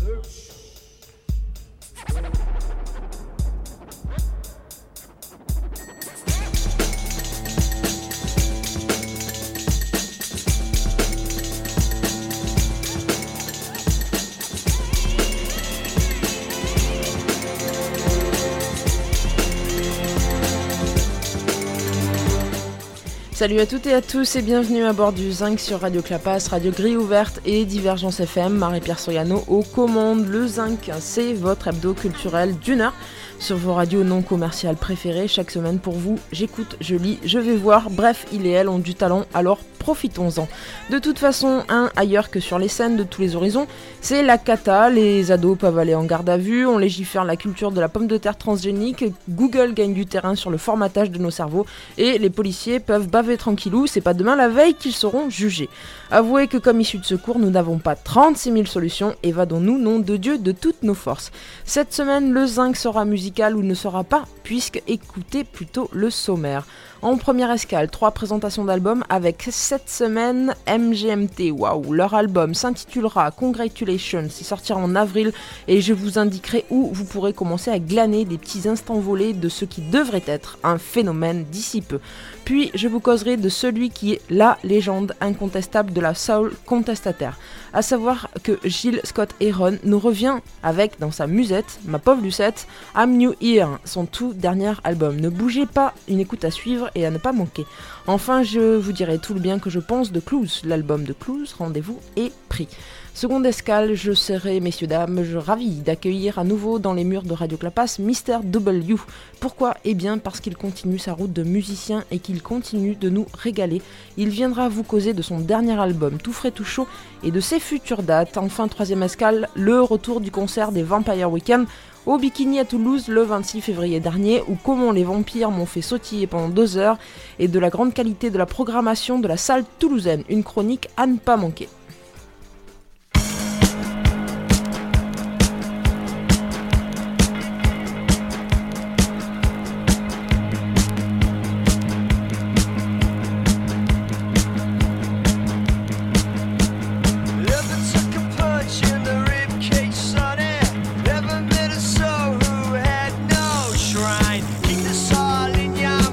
Salut à toutes et à tous et bienvenue à bord du Zinc sur Radio Clapas, Radio Grille Ouverte et Divergence FM. Marie-Pierre Soriano aux commandes. Le Zinc, c'est votre hebdo culturel d'une heure sur vos radios non commerciales préférées. Chaque semaine pour vous, j'écoute, je lis, je vais voir. Bref, il et elle ont du talent, alors profitons-en. De toute façon, ailleurs que sur les scènes de tous les horizons, c'est la cata. Les ados peuvent aller en garde à vue, on légifère la culture de la pomme de terre transgénique, Google gagne du terrain sur le formatage de nos cerveaux et les policiers peuvent baver tranquillou, c'est pas demain la veille qu'ils seront jugés. Avouez que comme issus de secours, nous n'avons pas 36 000 solutions, évadons-nous, nom de Dieu, de toutes nos forces. Cette semaine, le Zinc sera musical ou ne sera pas, puisque écoutez plutôt le sommaire. En première escale, 3 présentations d'albums avec cette semaine MGMT. Waouh, leur album s'intitulera Congratulations, il sortira en avril et je vous indiquerai où vous pourrez commencer à glaner des petits instants volés de ce qui devrait être un phénomène d'ici peu. Puis je vous causerai de celui qui est la légende incontestable de la soul contestataire. À savoir que Gil Scott-Heron nous revient avec, dans sa musette, ma pauvre Lucette, I'm New Here, son tout dernier album. Ne bougez pas, une écoute à suivre et à ne pas manquer. Enfin, je vous dirai tout le bien que je pense de Clues, l'album de Clues, rendez-vous est pris. Seconde escale, je serai, messieurs dames, ravi d'accueillir à nouveau dans les murs de Radio Clapas Mr. W. Pourquoi ? Eh bien parce qu'il continue sa route de musicien et qu'il continue de nous régaler. Il viendra vous causer de son dernier album tout frais tout chaud et de ses futures dates. Enfin, troisième escale, le retour du concert des Vampire Weekend au Bikini à Toulouse le 26 février dernier, où comment les vampires m'ont fait sautiller pendant 2 heures, et de la grande qualité de la programmation de la salle toulousaine. Une chronique à ne pas manquer.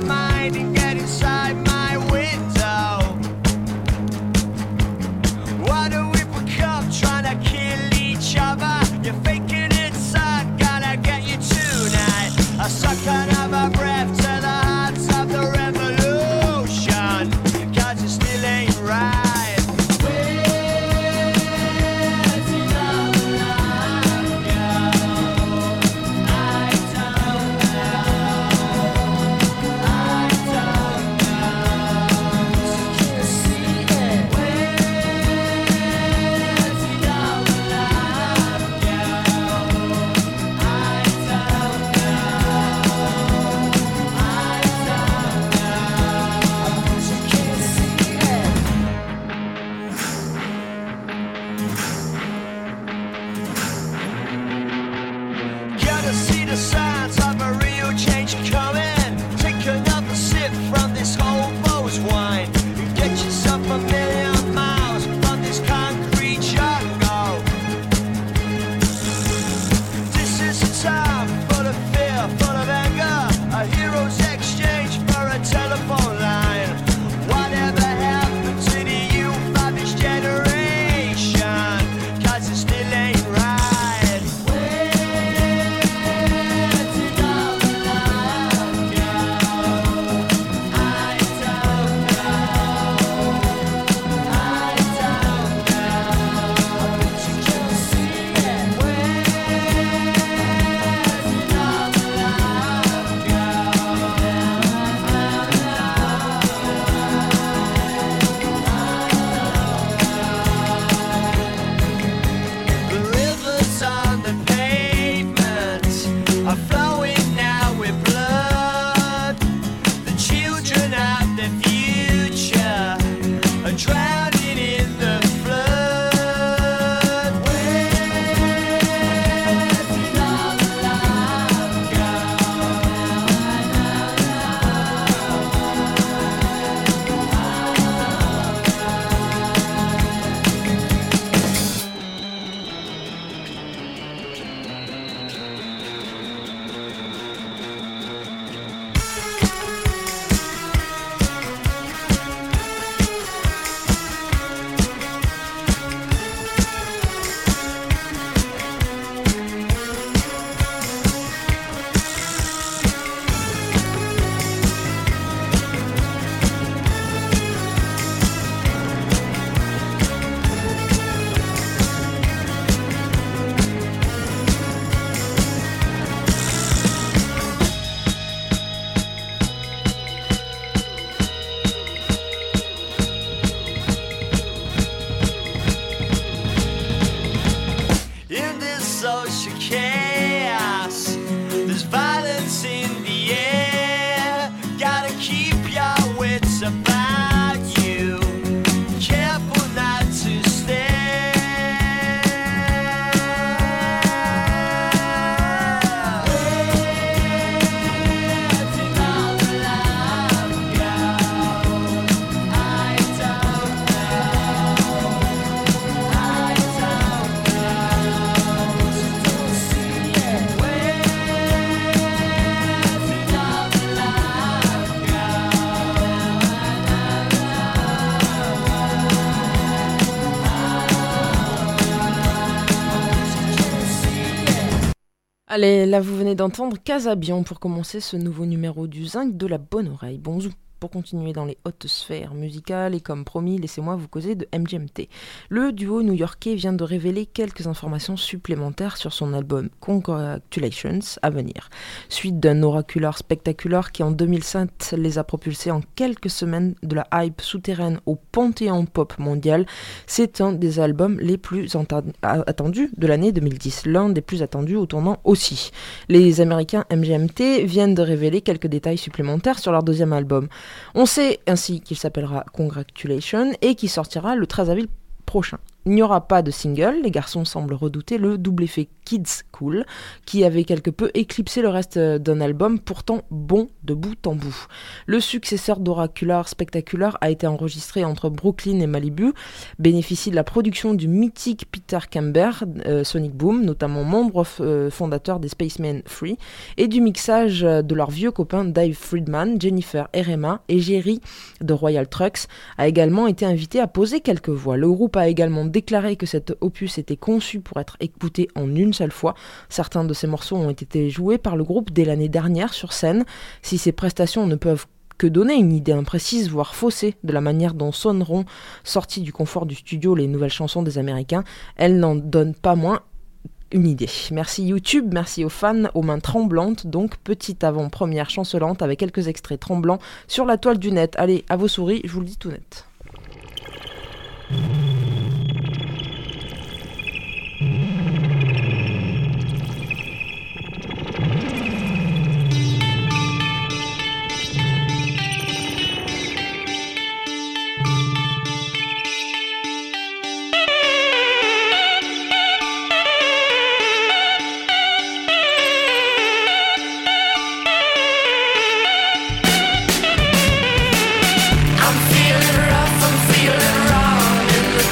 Inside my window. Allez, là vous venez d'entendre Casabian pour commencer ce nouveau numéro du Zinc de la bonne oreille. Bonjour. Pour continuer dans les hautes sphères musicales et comme promis, laissez-moi vous causer de MGMT. Le duo new-yorkais vient de révéler quelques informations supplémentaires sur son album Congratulations à venir. Suite d'un oracular spectaculaire qui en 2007 les a propulsés en quelques semaines de la hype souterraine au panthéon pop mondial, c'est un des albums les plus attendus de l'année 2010, l'un des plus attendus au tournant aussi. Les Américains MGMT viennent de révéler quelques détails supplémentaires sur leur deuxième album. On sait ainsi qu'il s'appellera Congratulations et qu'il sortira le 13 avril prochain. Il n'y aura pas de single, les garçons semblent redouter le double effet Kids Cool, qui avait quelque peu éclipsé le reste d'un album pourtant bon de bout en bout. Le successeur d'Oracular Spectacular a été enregistré entre Brooklyn et Malibu, bénéficie de la production du mythique Peter Camber, Sonic Boom, notamment membre fondateur des Spacemen Free, et du mixage de leurs vieux copains Dave Friedman, Jennifer Erema et Jerry de Royal Trucks, a également été invité à poser quelques voix. Le groupe a également déclaré que cet opus était conçu pour être écouté en une seule fois. Certains de ces morceaux ont été joués par le groupe dès l'année dernière sur scène. Si ces prestations ne peuvent que donner une idée imprécise, voire faussée, de la manière dont sonneront, sorties du confort du studio, les nouvelles chansons des Américains, elles n'en donnent pas moins une idée. Merci YouTube, merci aux fans, aux mains tremblantes, donc petite avant-première chancelante avec quelques extraits tremblants sur la toile du net. Allez, à vos souris, je vous le dis tout net. I'm feeling rough, I'm feeling wrong in the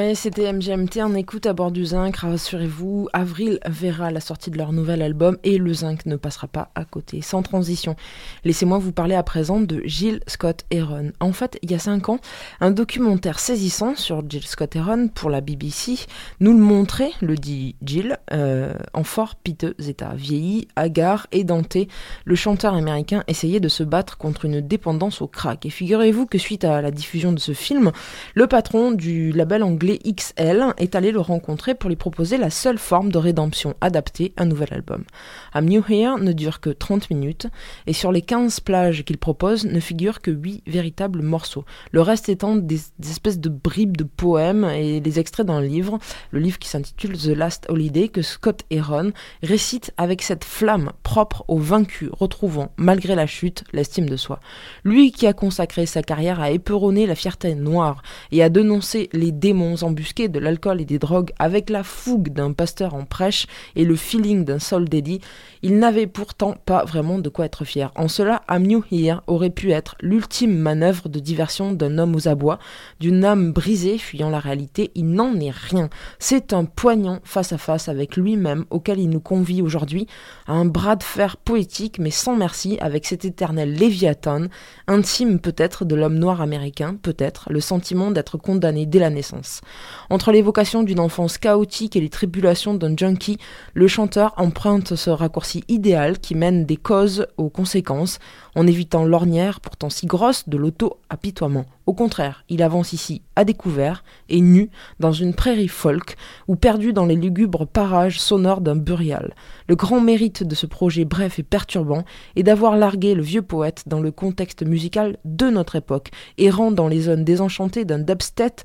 Ouais, c'était MGMT en écoute à bord du Zinc. Rassurez-vous, avril verra la sortie de leur nouvel album et le Zinc ne passera pas à côté. Sans transition, laissez-moi vous parler à présent de Jill Scott Heron. En fait, il y a 5 ans, un documentaire saisissant sur Jill Scott Heron pour la BBC nous le montrait, le dit Jill, en fort piteux état. Vieilli, hagard, édenté, le chanteur américain essayait de se battre contre une dépendance au crack. Et figurez-vous que suite à la diffusion de ce film, le patron du label anglais XL est allé le rencontrer pour lui proposer la seule forme de rédemption adaptée, un nouvel album. I'm New Here ne dure que 30 minutes et sur les 15 plages qu'il propose ne figurent que 8 véritables morceaux. Le reste étant des espèces de bribes de poèmes et les extraits d'un livre, le livre qui s'intitule The Last Holiday, que Scott Heron récite avec cette flamme propre aux vaincus, retrouvant, malgré la chute, l'estime de soi. Lui qui a consacré sa carrière à éperonner la fierté noire et à dénoncer les démons embusqués de l'alcool et des drogues avec la fougue d'un pasteur en prêche et le feeling d'un soul daddy, il n'avait pourtant pas vraiment de quoi être fier. En cela, I'm New Here aurait pu être l'ultime manœuvre de diversion d'un homme aux abois, d'une âme brisée fuyant la réalité. Il n'en est rien. C'est un poignant face-à-face avec lui-même auquel il nous convie aujourd'hui à un bras de fer poétique mais sans merci avec cet éternel Léviathan, intime peut-être de l'homme noir américain, peut-être le sentiment d'être condamné dès la naissance. Entre l'évocation d'une enfance chaotique et les tribulations d'un junkie, le chanteur emprunte ce raccourci idéal qui mène des causes aux conséquences, en évitant l'ornière pourtant si grosse de l'auto-apitoiement. Au contraire, il avance ici à découvert et nu dans une prairie folk ou perdu dans les lugubres parages sonores d'un burial. Le grand mérite de ce projet bref et perturbant est d'avoir largué le vieux poète dans le contexte musical de notre époque, errant dans les zones désenchantées d'un dubstep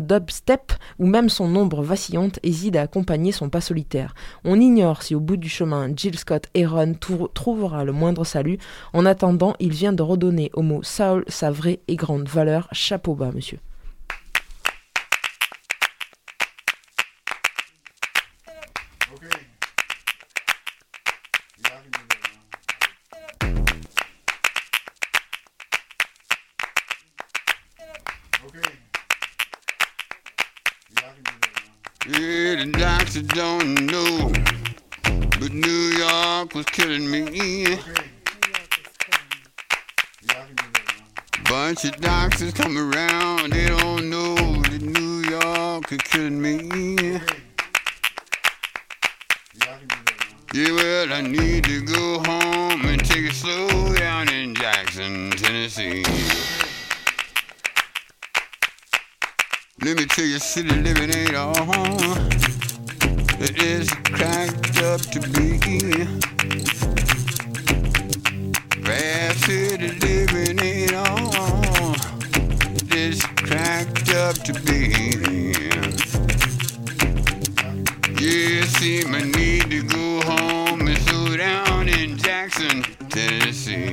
où même son ombre vacillante hésite à accompagner son pas solitaire. On ignore si au bout du chemin Jill Scott Heron trouvera le moindre salut. En attendant, il vient de redonner au mot soul sa vraie et grande valeur. Chapeau bas, monsieur. Yeah, the doctors don't know, but New York was killing me. Bunch of doctors come around, they don't know that New York is killing me. Yeah, well, I need to go home and take it slow down in Jackson, Tennessee. Let me tell you, city living ain't all it is cracked up to be. Fast city living ain't all it is cracked up to be. Yeah, see, I need to go home and slow down in Jackson, Tennessee.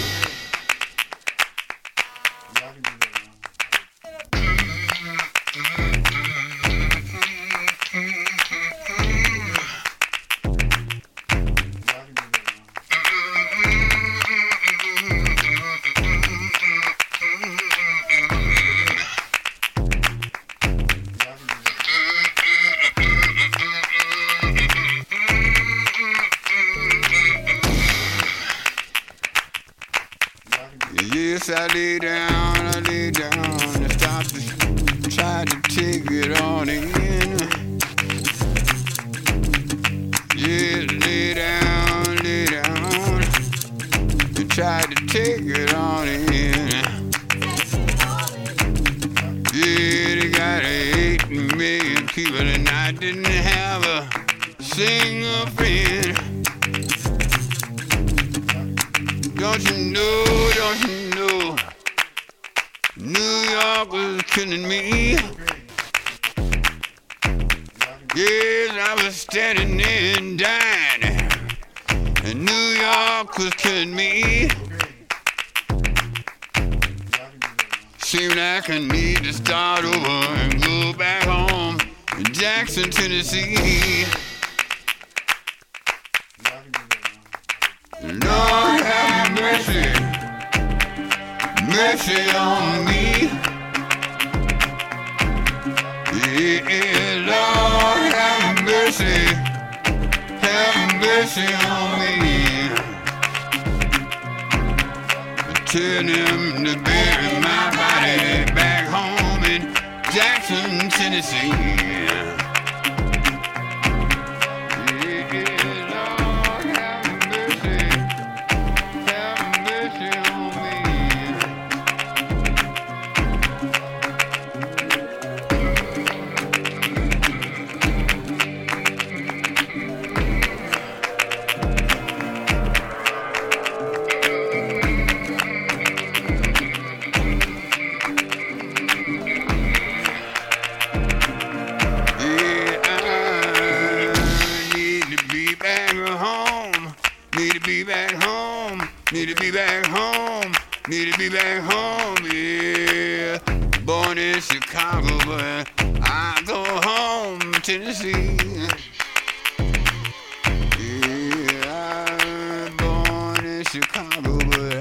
Yes, I lay down and stop to try to take it on in. Yeah, lay down and try to take it on in. Yeah, they got 8 million people and I didn't have a single friend. Don't you know, New York was killing me. Yes, I was standing there and dying, and New York was killing me. Seemed like I need to start over and go back home in Jackson, Tennessee. Lord have mercy, mercy on me. Yeah, Lord, have mercy on me. Tell them to bury my body back home in Jackson, Tennessee. Need to be back home, yeah. Born in Chicago, but I go home, Tennessee. Yeah, I'm born in Chicago, but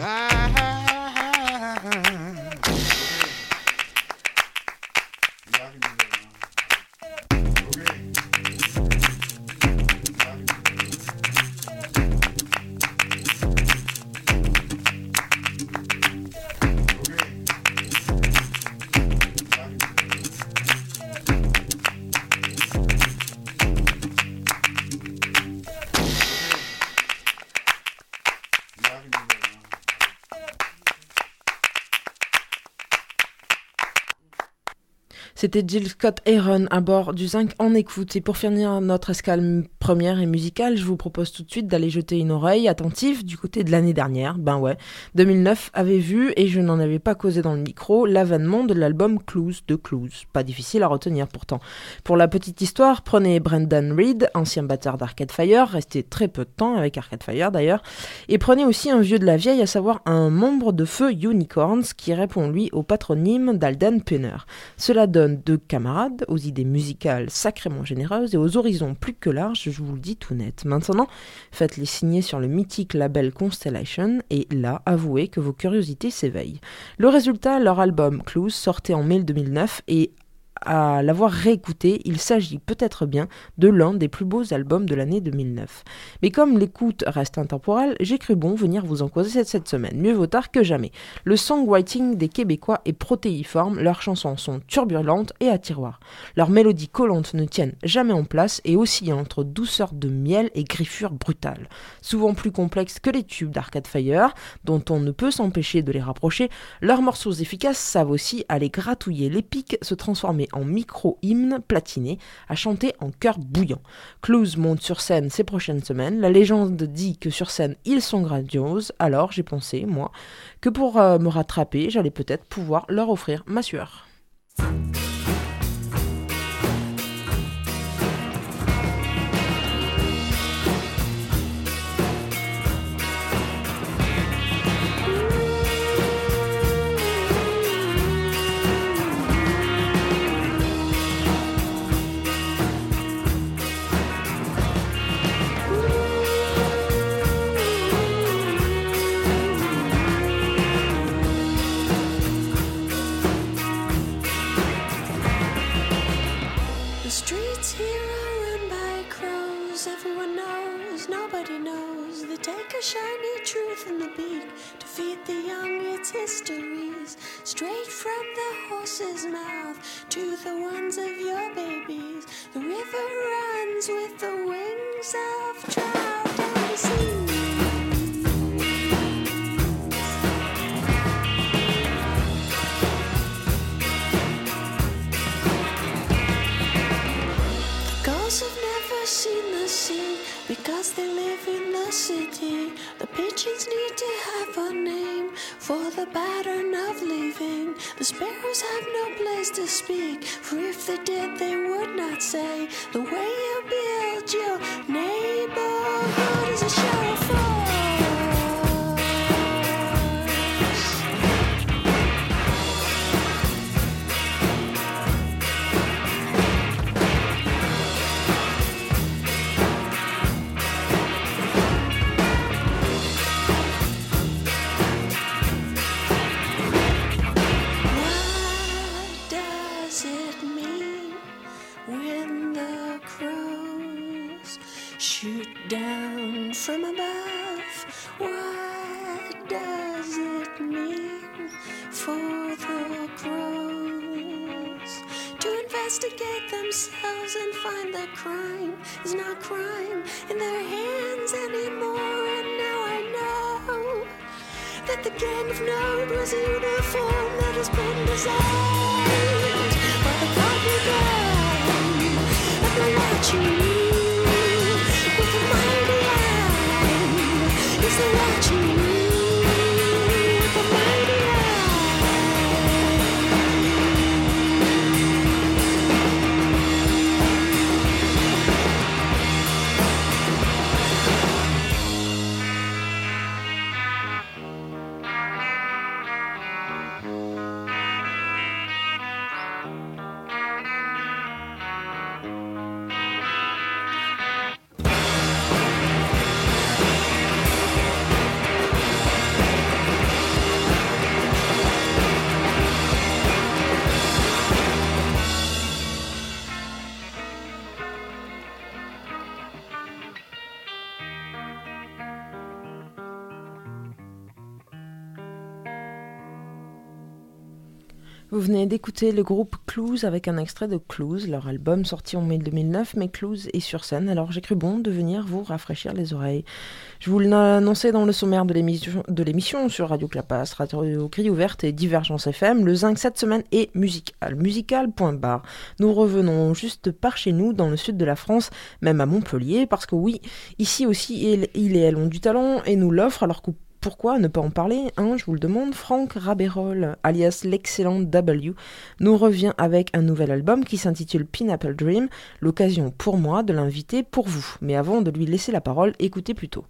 C'était Jill Scott Heron à bord du Zinc en écoute. Et pour finir notre escale première et musicale, je vous propose tout de suite d'aller jeter une oreille attentive du côté de l'année dernière. Ben ouais, 2009 avait vu, et je n'en avais pas causé dans le micro, l'avènement de l'album Clues de Clues. Pas difficile à retenir pourtant. Pour la petite histoire, prenez Brendan Reed, ancien batteur d'Arcade Fire, resté très peu de temps avec Arcade Fire d'ailleurs, et prenez aussi un vieux de la vieille, à savoir un membre de Feu Unicorns, qui répond lui au patronyme d'Alden Penner. Cela donne deux camarades aux idées musicales sacrément généreuses et aux horizons plus que larges, je vous le dis tout net. Maintenant, faites-les signer sur le mythique label Constellation et là, avouez que vos curiosités s'éveillent. Le résultat, leur album Clues sortait en mai 2009 et à l'avoir réécouté, il s'agit peut-être bien de l'un des plus beaux albums de l'année 2009. Mais comme l'écoute reste intemporelle, j'ai cru bon venir vous en causer cette semaine. Mieux vaut tard que jamais. Le songwriting des Québécois est protéiforme, leurs chansons sont turbulentes et à tiroir. Leurs mélodies collantes ne tiennent jamais en place et oscillent entre douceur de miel et griffure brutale. Souvent plus complexes que les tubes d'Arcade Fire, dont on ne peut s'empêcher de les rapprocher, leurs morceaux efficaces savent aussi aller gratouiller les pics, se transformer en micro-hymne platiné à chanter en chœur bouillant. Clues monte sur scène ces prochaines semaines. La légende dit que sur scène ils sont grandioses, alors j'ai pensé, moi, que pour me rattraper, j'allais peut-être pouvoir leur offrir ma sueur. Shiny truth in the beak to feed the young its histories, straight from the horse's mouth to the ones of your babies. The river runs with the wings of trout and sea. The gulls have never seen the sea because they live in the city. The pigeons need to have a name for the pattern of living. The sparrows have no place to speak, for if they did they would not say the way you build your neighborhood is a show for. shoot down from above. What does it mean for the pros to investigate themselves and find that crime is not crime in their hands anymore? And now I know that the gang of Node was a uniform that has been designed by the copy gun, and they're watching you with a mighty eye. Yes, they're watching you with a mighty eye. Vous venez d'écouter le groupe Clues avec un extrait de Clues, leur album sorti en mai 2009, mais Clues est sur scène, alors j'ai cru bon de venir vous rafraîchir les oreilles. Je vous l'annonçais dans le sommaire de l'émission sur Radio Clapas, Radio Grille Ouverte et Divergence FM, le zinc cette semaine est musical, musical.bar. Nous revenons juste par chez nous, dans le sud de la France, même à Montpellier, parce que oui, ici aussi, il et elle ont du talent et nous l'offrent, alors que pourquoi ne pas en parler, hein, je vous le demande. Franck Rabérol, alias l'excellent W, nous revient avec un nouvel album qui s'intitule Pineapple Dream, l'occasion pour moi de l'inviter pour vous. Mais avant de lui laisser la parole, écoutez plutôt.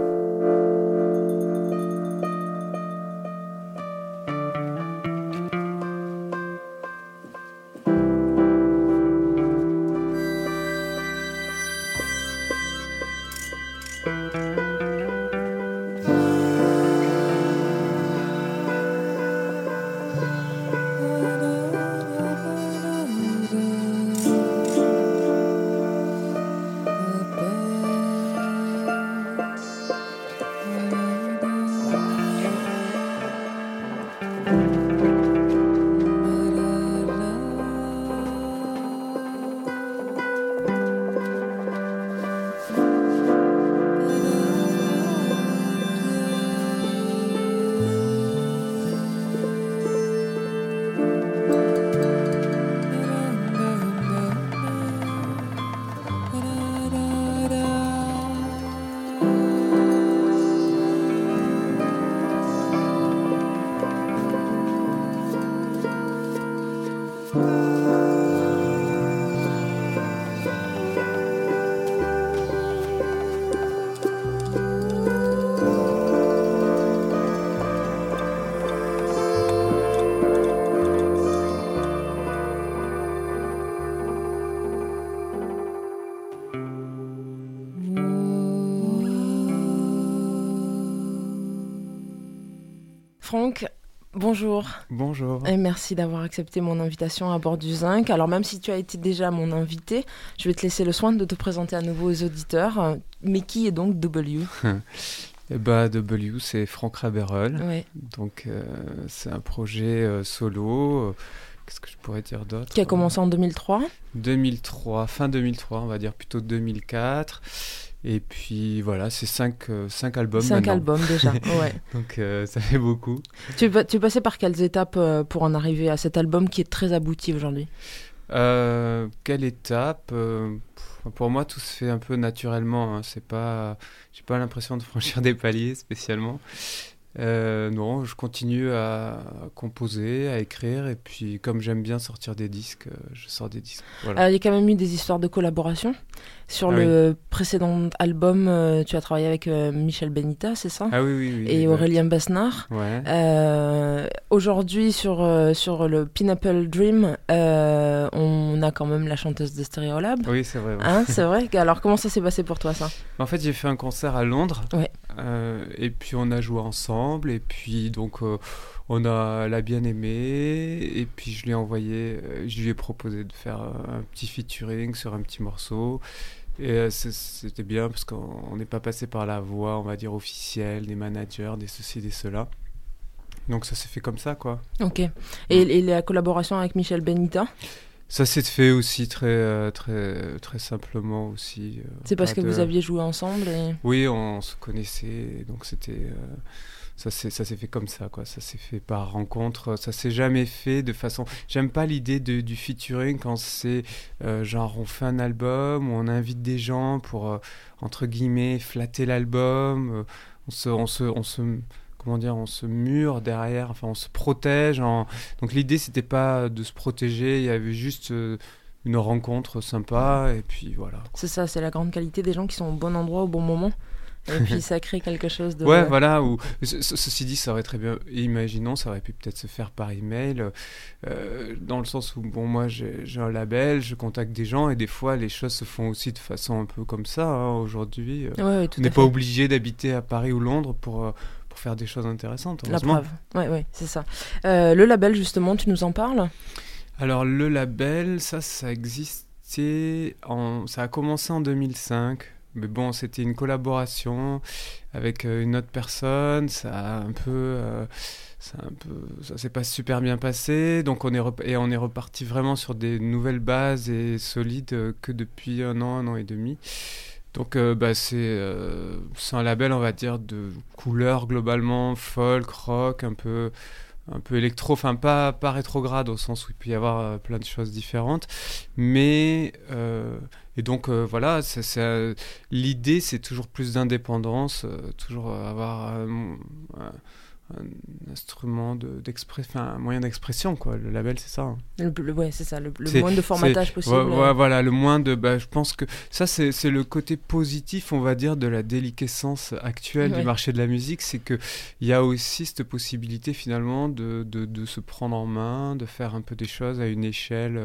Franck, bonjour. Bonjour. Et merci d'avoir accepté mon invitation à bord du Zinc. Alors même si tu as été déjà mon invité, je vais te laisser le soin de te présenter à nouveau aux auditeurs. Mais qui est donc W ? W, c'est Franck Rabérol. Ouais. Donc c'est un projet solo. Qu'est-ce que je pourrais dire d'autre ? Qui a commencé en 2003 ? 2003, fin 2003, on va dire plutôt 2004. Et puis voilà, c'est 5 albums 5 maintenant. albums déjà, ouais. Donc ça fait beaucoup. Tu es passé par quelles étapes pour en arriver à cet album qui est très abouti aujourd'hui ? Quelle étape ? Pour moi, tout se fait un peu naturellement. Hein. J'ai pas l'impression de franchir des paliers spécialement. Non, je continue à composer, à écrire, et puis comme j'aime bien sortir des disques, je sors des disques. Voilà. Il y a quand même eu des histoires de collaboration. Sur le précédent album, tu as travaillé avec Michel Benita, c'est ça ? Ah oui. Et Aurélien Besnard. Ouais. Aujourd'hui, sur le Pineapple Dream, on a quand même la chanteuse de Stereolab. Oui, c'est vrai. Ouais. Hein, c'est vrai. Alors, comment ça s'est passé pour toi, ça ? En fait, j'ai fait un concert à Londres. Ouais. Et puis, on a joué ensemble. Et puis, donc, elle a bien aimé. Et puis, je lui ai proposé de faire un petit featuring sur un petit morceau. Et c'était bien parce qu'on n'est pas passé par la voie, on va dire, officielle, des managers, des ceci, des cela. Donc ça s'est fait comme ça, quoi. Ok. Et la collaboration avec Michel Benita? Ça s'est fait aussi très simplement aussi. C'est parce que vous aviez joué ensemble Oui, on se connaissait, donc c'était... ça s'est fait comme ça, quoi. Ça s'est fait par rencontre. Ça s'est jamais fait de façon... J'aime pas l'idée du featuring quand c'est genre on fait un album, où on invite des gens pour, entre guillemets, flatter l'album. On se mure derrière, enfin on se protège. Donc l'idée c'était pas de se protéger, il y avait juste une rencontre sympa et puis voilà. C'est ça, c'est la grande qualité des gens qui sont au bon endroit au bon moment. Et puis ça crée quelque chose de... Ouais, voilà. Ceci dit, ça aurait très bien... Imaginons, ça aurait pu peut-être se faire par email, dans le sens où, bon, moi, j'ai un label, je contacte des gens, et des fois, les choses se font aussi de façon un peu comme ça, hein, aujourd'hui. Ouais, on n'est pas obligé d'habiter à Paris ou Londres pour faire des choses intéressantes, heureusement. La preuve, ouais, c'est ça. Le label, justement, tu nous en parles ? Alors, le label, ça existait... Ça a commencé en 2005. Mais bon, c'était une collaboration avec une autre personne. Ça s'est pas super bien passé. Donc on est reparti vraiment sur des nouvelles bases et solides que depuis un an et demi. Donc c'est un label, on va dire, de couleur globalement folk, rock, un peu électro, enfin pas rétrograde au sens où il peut y avoir plein de choses différentes, mais et donc voilà, l'idée c'est toujours plus d'indépendance, toujours avoir un instrument un moyen d'expression, quoi. Le label, c'est ça, hein. Ouais, c'est ça, le moins de formatage possible. Voilà, le moins de... je pense que ça, c'est le côté positif, on va dire, de la déliquescence actuelle du marché de la musique, c'est qu'il y a aussi cette possibilité, finalement, de se prendre en main, de faire un peu des choses à une échelle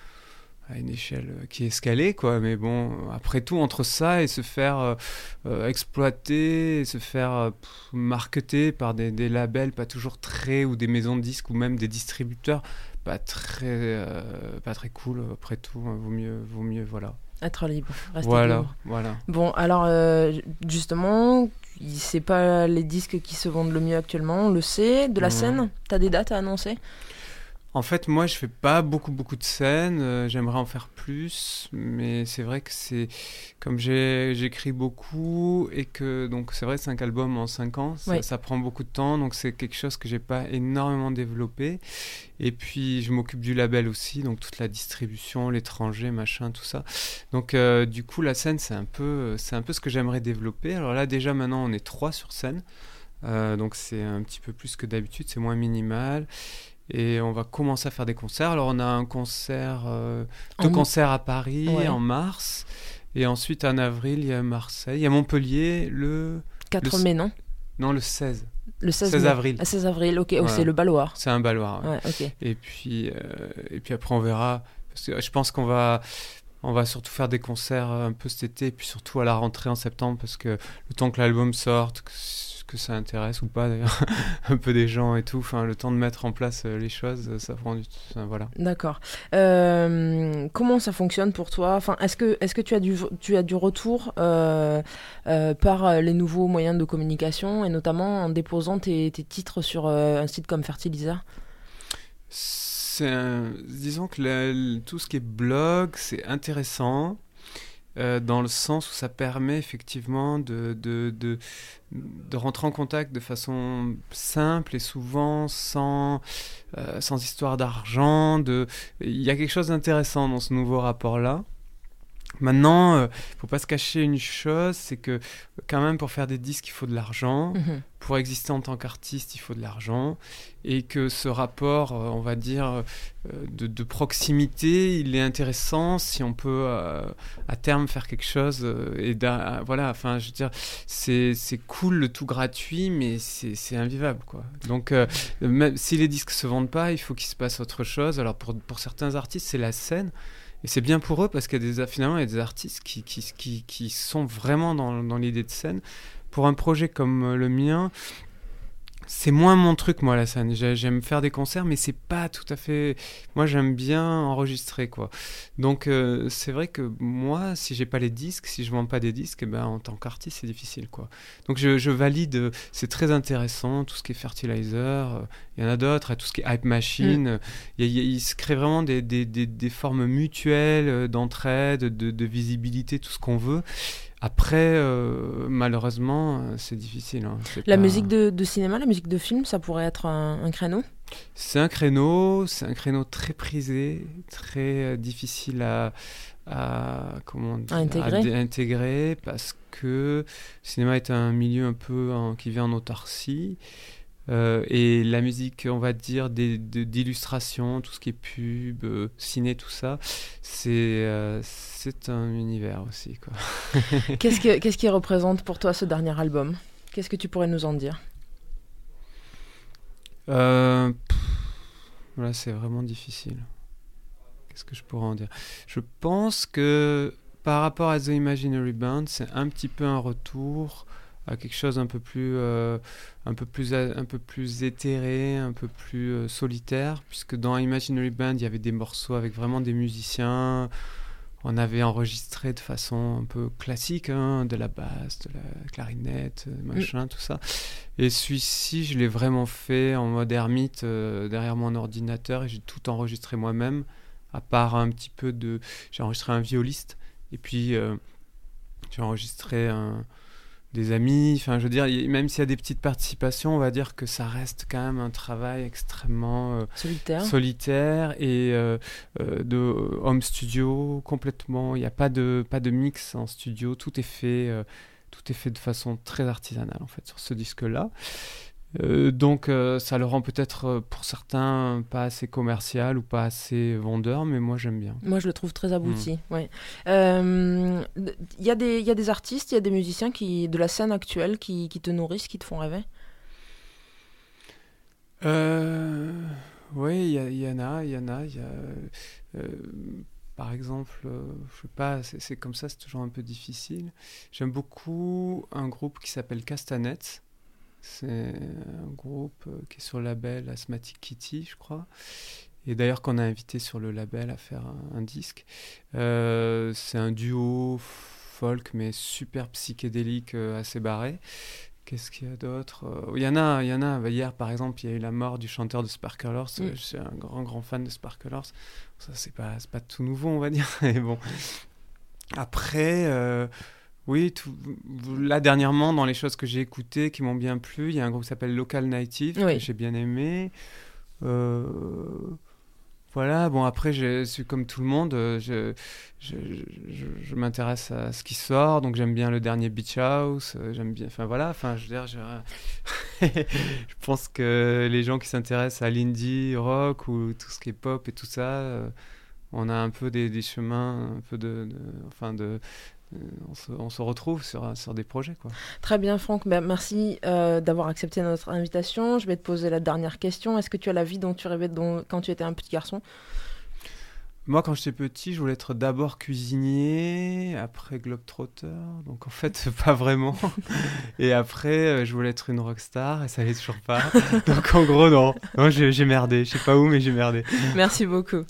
qui est escalée, quoi. Mais bon, après tout, entre ça et se faire exploiter, et se faire marketer par des labels pas toujours ou des maisons de disques ou même des distributeurs pas très cool, après tout, vaut mieux voilà. Être libre, rester libre. Voilà. Bon, alors justement, c'est pas les disques qui se vendent le mieux actuellement, on le sait. De la scène, t'as des dates à annoncer ? En fait, moi, je fais pas beaucoup de scènes. J'aimerais en faire plus, mais c'est vrai que comme j'écris beaucoup et que donc c'est vrai 5 albums en 5 ans, ça prend beaucoup de temps, donc c'est quelque chose que j'ai pas énormément développé. Et puis je m'occupe du label aussi, donc toute la distribution, l'étranger, machin, tout ça. Donc du coup, la scène c'est un peu ce que j'aimerais développer. Alors là, déjà maintenant, on est 3 sur scène, donc c'est un petit peu plus que d'habitude, c'est moins minimal. Et on va commencer à faire des concerts. Alors on a un concert, 2 concerts à Paris en mars, et ensuite en avril il y a Marseille, il y a Montpellier le 4 mai, non ? Non, le 16. Le 16 avril. 16 avril, ok. Voilà. C'est le Balloir. C'est un Balloir. Ouais, ok. Et puis après on verra, parce que je pense qu'on va surtout faire des concerts un peu cet été, et puis surtout à la rentrée en septembre, parce que le temps que l'album sorte, que ça intéresse ou pas d'ailleurs un peu des gens et tout, enfin le temps de mettre en place les choses, ça prend du temps, voilà. D'accord. Comment ça fonctionne pour toi ? Enfin, est-ce que tu as du retour par les nouveaux moyens de communication, et notamment en déposant tes titres sur un site comme Fertilizer ? Disons que tout ce qui est blog, c'est intéressant. Dans le sens où ça permet effectivement de rentrer en contact de façon simple et souvent sans histoire d'argent. Il y a quelque chose d'intéressant dans ce nouveau rapport-là. Maintenant, faut pas se cacher une chose, c'est que quand même pour faire des disques, il faut de l'argent. Pour exister en tant qu'artiste, il faut de l'argent. Et que ce rapport, on va dire, de proximité, il est intéressant si on peut à terme faire quelque chose. Voilà, enfin, je veux dire, c'est cool le tout gratuit, mais c'est invivable, quoi. Donc, même si les disques se vendent pas, il faut qu'il se passe autre chose. Alors pour certains artistes, c'est la scène. Et c'est bien pour eux parce finalement, il y a des artistes qui sont vraiment dans l'idée de scène. Pour un projet comme le mien, C'est moins mon truc, moi, la scène. J'aime faire des concerts, mais c'est pas tout à fait... Moi, j'aime bien enregistrer, quoi. Donc, c'est vrai que moi, si j'ai pas les disques, si je vends pas des disques, en tant qu'artiste, c'est difficile, quoi. Donc, je valide... c'est très intéressant, tout ce qui est Fertilizer. Il y en a d'autres, tout ce qui est Hype Machine. Il se crée vraiment des formes mutuelles d'entraide, de visibilité, tout ce qu'on veut. Après, malheureusement, c'est difficile. Hein. La musique de cinéma, la musique de film, ça pourrait être un créneau ? C'est un créneau très prisé, très difficile à intégrer parce que le cinéma est un milieu un peu qui vit en autarcie. Et la musique, on va dire, d'illustration, tout ce qui est pub, ciné, tout ça, c'est un univers aussi, quoi. Qu'est-ce qui représente pour toi ce dernier album ? Qu'est-ce que tu pourrais nous en dire ? Là, c'est vraiment difficile. Qu'est-ce que je pourrais en dire ? Je pense que par rapport à The Imaginary Band, c'est un petit peu un retour à quelque chose un peu plus éthéré, un peu plus solitaire, puisque dans Imaginary Band, il y avait des morceaux avec vraiment des musiciens. On avait enregistré de façon un peu classique, de la basse, de la clarinette, machin, tout ça. Et celui-ci, je l'ai vraiment fait en mode ermite, derrière mon ordinateur, et j'ai tout enregistré moi-même, à part un petit peu de... J'ai enregistré un violiste, et puis j'ai enregistré des amis, enfin je veux dire, même s'il y a des petites participations, on va dire que ça reste quand même un travail extrêmement solitaire et de home studio complètement. Il n'y a pas de mix en studio, tout est fait de façon très artisanale en fait sur ce disque-là. Donc ça le rend peut-être pour certains pas assez commercial ou pas assez vendeur, mais moi j'aime bien. Moi je le trouve très abouti. Ouais. Il y a des artistes, il y a des musiciens de la scène actuelle qui te nourrissent, qui te font rêver. Oui, il y en a. Par exemple, je sais pas, c'est comme ça, c'est toujours un peu difficile. J'aime beaucoup un groupe qui s'appelle Castanets. C'est un groupe qui est sur le label Asthmatic Kitty, je crois. Et d'ailleurs, qu'on a invité sur le label à faire un disque. C'est un duo folk, mais super psychédélique, assez barré. Qu'est-ce qu'il y a d'autre ? Il y en a. Hier, par exemple, il y a eu la mort du chanteur de Sparklers. Je suis un grand fan de Sparklers. Ça, c'est pas tout nouveau, on va dire. Mais bon. Après... oui, là dernièrement, dans les choses que j'ai écoutées, qui m'ont bien plu, il y a un groupe qui s'appelle Local Native, que j'ai bien aimé. Voilà, bon après, je suis comme tout le monde, je m'intéresse à ce qui sort, donc j'aime bien le dernier Beach House, j'aime bien, enfin voilà, je veux dire, je pense que les gens qui s'intéressent à l'indie rock ou tout ce qui est pop et tout ça, on a un peu des chemins, un peu on se retrouve sur des projets, quoi. Très bien, Franck. Merci d'avoir accepté notre invitation. Je vais te poser la dernière question. Est-ce que tu as la vie dont tu rêvais quand tu étais un petit garçon ? Moi, quand j'étais petit, je voulais être d'abord cuisinier, après globetrotter. Donc, en fait, pas vraiment. Et après, je voulais être une rockstar et ça l'est toujours pas. Donc, en gros, non. Non, j'ai merdé. Je sais pas où, mais j'ai merdé. Merci beaucoup.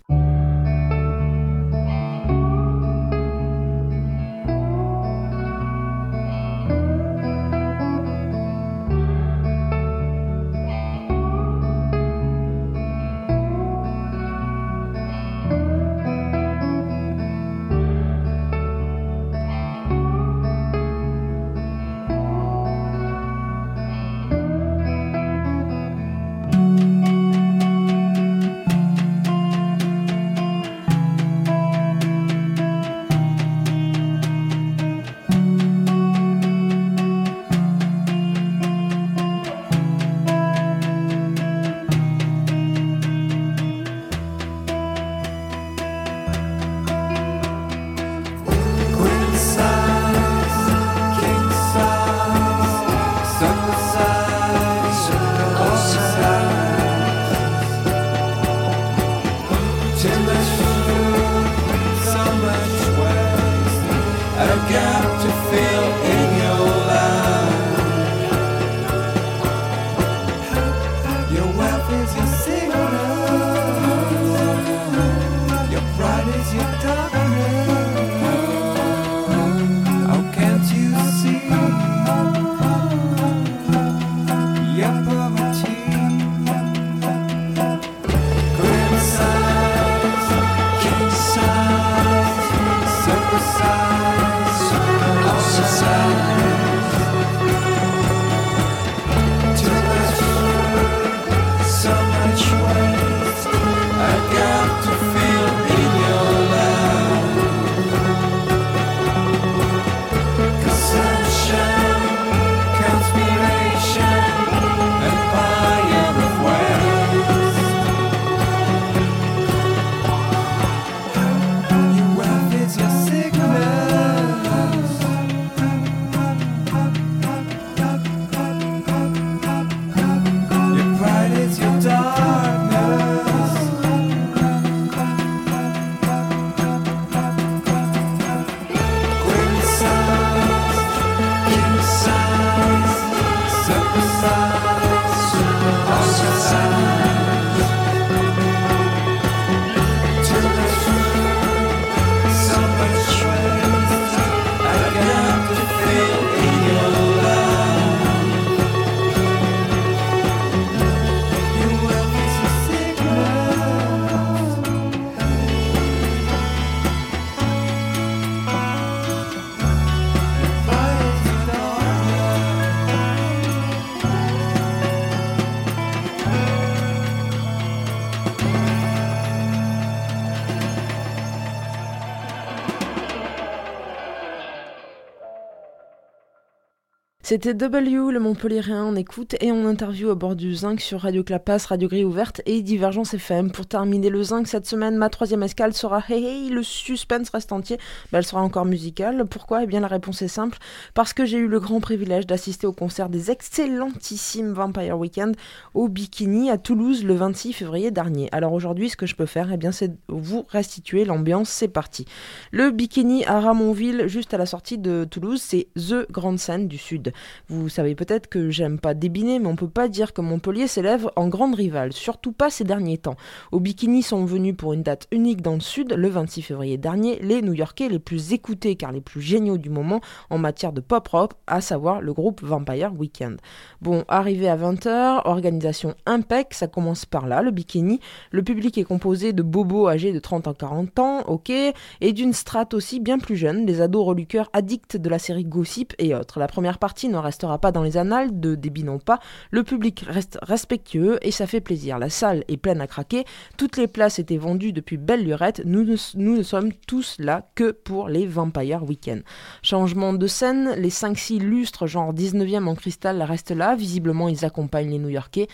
C'était W, le Montpellierin, en écoute et en interview à bord du Zinc sur Radio Clapas, Radio Grille Ouverte et Divergence FM. Pour terminer le Zinc cette semaine, ma troisième escale sera Hey Hey, le suspense reste entier, elle sera encore musicale. Pourquoi ? Eh bien la réponse est simple, parce que j'ai eu le grand privilège d'assister au concert des excellentissimes Vampire Weekend au Bikini à Toulouse le 26 février dernier. Alors aujourd'hui, ce que je peux faire, eh bien, c'est vous restituer l'ambiance, c'est parti. Le Bikini à Ramonville, juste à la sortie de Toulouse, c'est The Grande Scène du Sud. Vous savez peut-être que j'aime pas débiner, mais on peut pas dire que Montpellier s'élève en grande rivale, surtout pas ces derniers temps. Au Bikini sont venus pour une date unique dans le Sud, le 26 février dernier, les New-Yorkais les plus écoutés car les plus géniaux du moment en matière de pop-rock, à savoir le groupe Vampire Weekend. Bon, arrivé à 20h, organisation impec, ça commence par là, le Bikini. Le public est composé de bobos âgés de 30 à 40 ans, ok, et d'une strate aussi bien plus jeune, des ados reliqueurs addicts de la série Gossip et autres. La première partie ne restera pas dans les annales de débit non pas, le public reste respectueux et ça fait plaisir. La salle est pleine à craquer, toutes les places étaient vendues depuis belle lurette, nous ne sommes tous là que pour les Vampire Weekend. Changement de scène, les 5-6 lustres genre 19e en cristal restent là, visiblement ils accompagnent les New-Yorkais.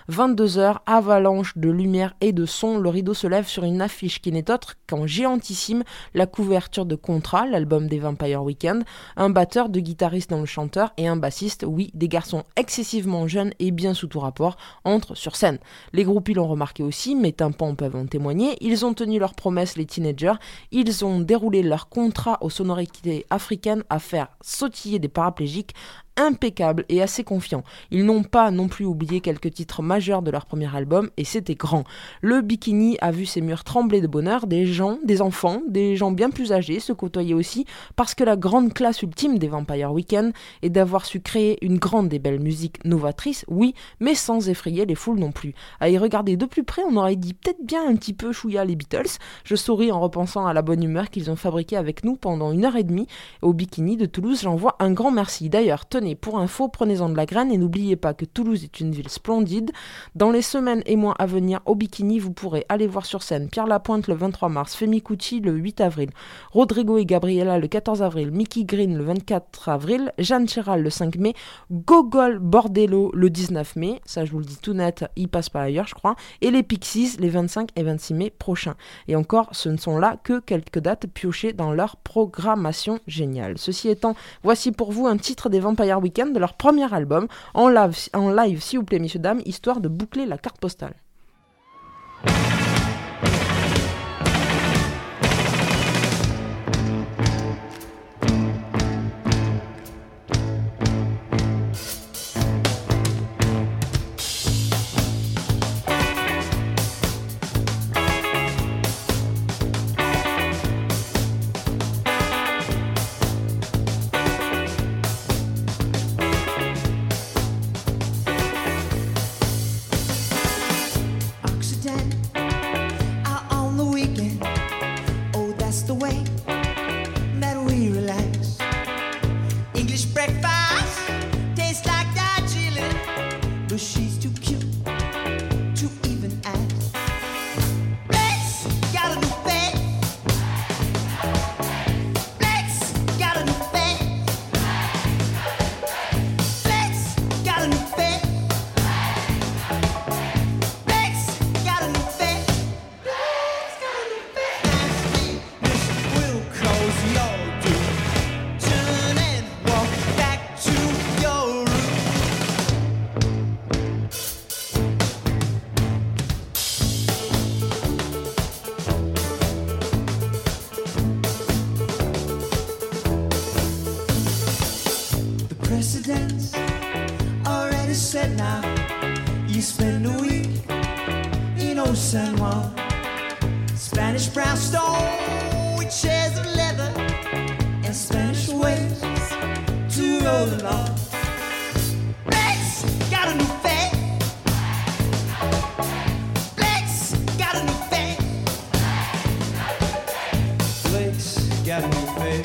22h, avalanche de lumière et de son, le rideau se lève sur une affiche qui n'est autre qu'en géantissime la couverture de Contra, l'album des Vampire Weekend, un batteur, deux guitaristes dans le chanteur et un bassiste, oui, des garçons excessivement jeunes et bien sous tout rapport, entrent sur scène. Les groupies l'ont remarqué aussi, mes tympans peuvent en témoigner, ils ont tenu leurs promesses les teenagers, ils ont déroulé leur contrat aux sonorités africaines à faire sautiller des paraplégiques, impeccable et assez confiant. Ils n'ont pas non plus oublié quelques titres majeurs de leur premier album et c'était grand. Le Bikini a vu ses murs trembler de bonheur, des gens, des enfants, des gens bien plus âgés se côtoyaient aussi parce que la grande classe ultime des Vampire Weekend est d'avoir su créer une grande et belle musique novatrice, oui, mais sans effrayer les foules non plus. À y regarder de plus près, on aurait dit peut-être bien un petit peu chouïa les Beatles. Je souris en repensant à la bonne humeur qu'ils ont fabriquée avec nous pendant 1h30 au Bikini de Toulouse. J'envoie un grand merci. D'ailleurs, tenez, pour info, prenez-en de la graine et n'oubliez pas que Toulouse est une ville splendide. Dans les semaines et mois à venir au Bikini, vous pourrez aller voir sur scène Pierre Lapointe le 23 mars, Femi Kuti le 8 avril, Rodrigo et Gabriela le 14 avril, Mickey Green le 24 avril, Jeanne Chéral le 5 mai, Gogol Bordello le 19 mai, ça je vous le dis tout net, il passe pas ailleurs je crois, et les Pixies les 25 et 26 mai prochains. Et encore, ce ne sont là que quelques dates piochées dans leur programmation géniale. Ceci étant, voici pour vous un titre des Vampire Weekend de leur premier album, en live s'il vous plaît messieurs dames, histoire de boucler la carte postale. precedents already set now. You spend a week in old San Juan, Spanish brownstone with chairs of leather and Spanish waves to roll along. Blake's got a new face. Blake's got a new face. Blake's got a new face.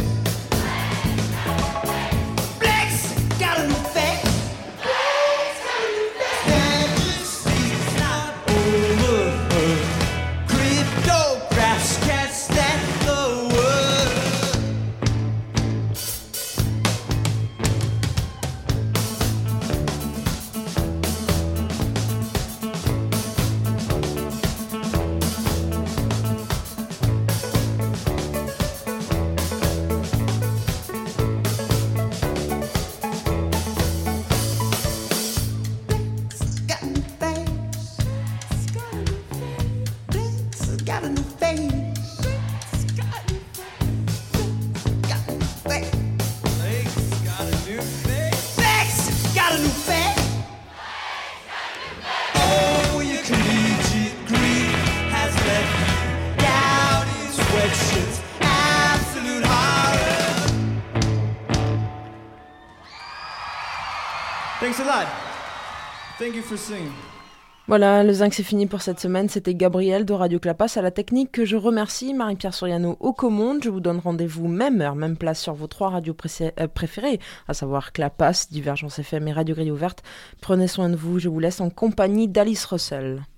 Thanks a lot. Thank you for singing. Voilà, le zinc c'est fini pour cette semaine. C'était Gabriel de Radio Clapas à la technique que je remercie, Marie-Pierre Soriano aux commandes. Je vous donne rendez-vous même heure, même place sur vos 3 radios préférées, à savoir Clapas, Divergence FM et Radio Grille Ouverte. Prenez soin de vous, je vous laisse en compagnie d'Alice Russell.